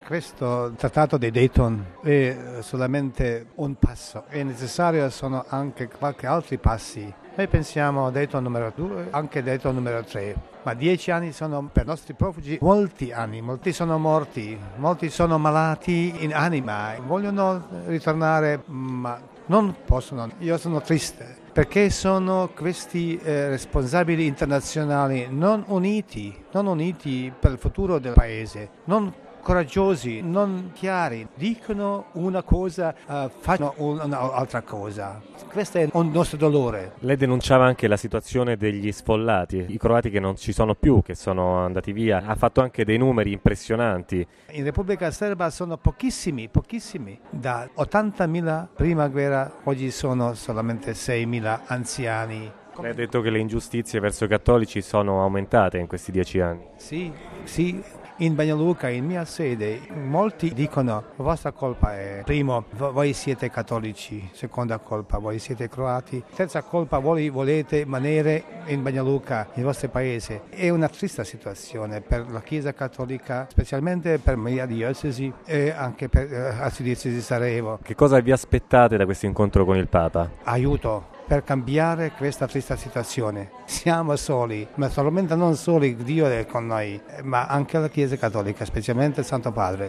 Questo trattato di Dayton è solamente un passo, è necessario sono anche qualche altri passi. Noi pensiamo a Dayton numero 2, anche Dayton numero 3, ma 10 anni sono per i nostri profughi molti anni, molti sono morti, molti sono malati in anima, vogliono ritornare ma non possono. Io sono triste perché sono questi responsabili internazionali non uniti per il futuro del paese, non coraggiosi, non chiari, dicono una cosa, fanno un'altra cosa. Questo è un nostro dolore. Lei denunciava anche la situazione degli sfollati, i croati che non ci sono più, che sono andati via. Ha fatto anche dei numeri impressionanti. In Repubblica Serba sono pochissimi. Da 80.000 prima guerra, oggi sono solamente 6.000 anziani. Lei ha detto che le ingiustizie verso i cattolici sono aumentate in questi 10 anni. Sì. In Banja Luka, in mia sede, molti dicono la vostra colpa è, primo, voi siete cattolici, seconda colpa, voi siete croati, terza colpa, voi volete rimanere in Banja Luka, il vostro paese. È una triste situazione per la Chiesa Cattolica, specialmente per mia diocesi e anche per l'arcidiocesi di Sarajevo. Che cosa vi aspettate da questo incontro con il Papa? Aiuto per cambiare questa triste situazione. Siamo soli, ma solamente non soli, Dio è con noi, ma anche la Chiesa Cattolica, specialmente il Santo Padre.